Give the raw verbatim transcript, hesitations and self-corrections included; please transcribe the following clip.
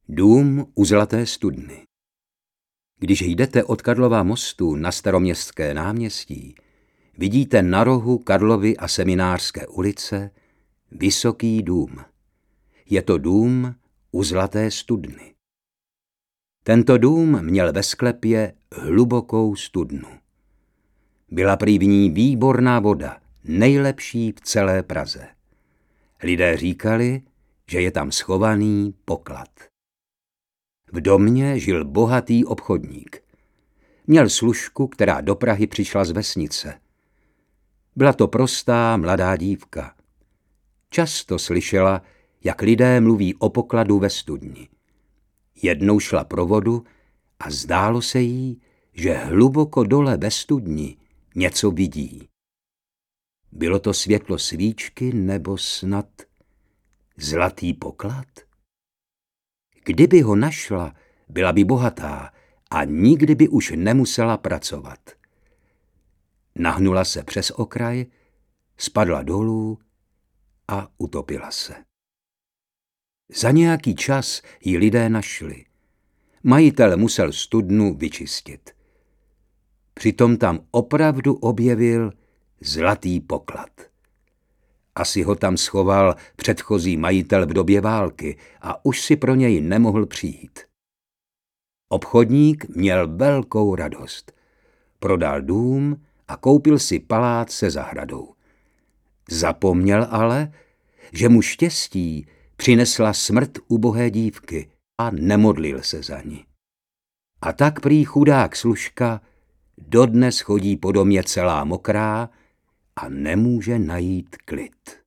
Dům u Zlaté studny. Když jdete od Karlova mostu na Staroměstské náměstí, vidíte na rohu Karlovy a Seminářské ulice vysoký dům. Je to dům u Zlaté studny. Tento dům měl ve sklepě hlubokou studnu. Byla prý v ní výborná voda, nejlepší v celé Praze. Lidé říkali, že je tam schovaný poklad. V domě žil bohatý obchodník. Měl služku, která do Prahy přišla z vesnice. Byla to prostá mladá dívka. Často slyšela, jak lidé mluví o pokladu ve studni. Jednou šla pro vodu a zdálo se jí, že hluboko dole ve studni něco vidí. Bylo to světlo svíčky nebo snad zlatý poklad? Kdyby ho našla, byla by bohatá a nikdy by už nemusela pracovat. Nahnula se přes okraj, spadla dolů a utopila se. Za nějaký čas ji lidé našli. Majitel musel studnu vyčistit. Přitom tam opravdu objevil zlatý poklad. Asi ho tam schoval předchozí majitel v době války a už si pro něj nemohl přijít. Obchodník měl velkou radost. Prodal dům a koupil si palác se zahradou. Zapomněl ale, že mu štěstí přinesla smrt ubohé dívky a nemodlil se za ní. A tak prý chudák služka dodnes chodí po domě celá mokrá a nemůže najít klid.